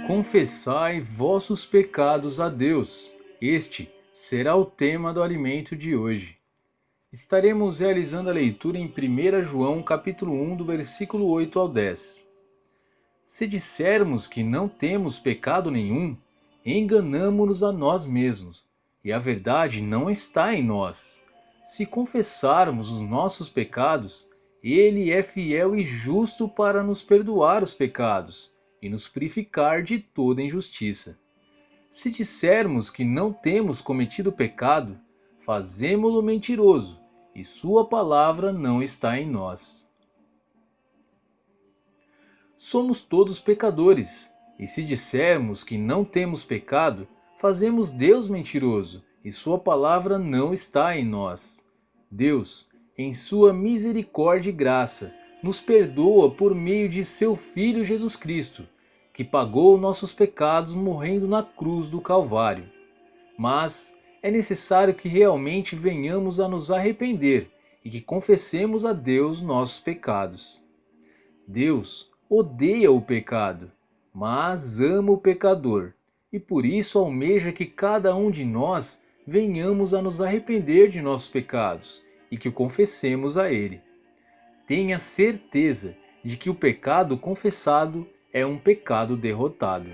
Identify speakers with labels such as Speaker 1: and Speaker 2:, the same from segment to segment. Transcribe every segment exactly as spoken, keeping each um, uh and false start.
Speaker 1: Confessai vossos pecados a Deus. Este será o tema do alimento de hoje. Estaremos realizando a leitura em primeira João, capítulo um, do versículo oito ao dez. Se dissermos que não temos pecado nenhum, enganamo-nos a nós mesmos, e a verdade não está em nós. Se confessarmos os nossos pecados, Ele é fiel e justo para nos perdoar os pecados e nos purificar de toda injustiça. Se dissermos que não temos cometido pecado, fazemo-lo mentiroso, e sua palavra não está em nós. Somos todos pecadores, e se dissermos que não temos pecado, fazemos Deus mentiroso, e sua palavra não está em nós. Deus, em sua misericórdia e graça, nos perdoa por meio de seu Filho Jesus Cristo, que pagou nossos pecados morrendo na cruz do Calvário. Mas é necessário que realmente venhamos a nos arrepender e que confessemos a Deus nossos pecados. Deus odeia o pecado, mas ama o pecador, e por isso almeja que cada um de nós venhamos a nos arrepender de nossos pecados e que o confessemos a Ele. Tenha certeza de que o pecado confessado é um pecado derrotado.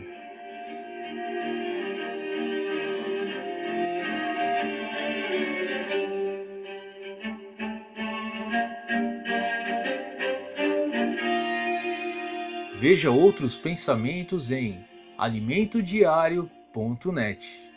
Speaker 1: Veja outros pensamentos em alimento diário ponto net.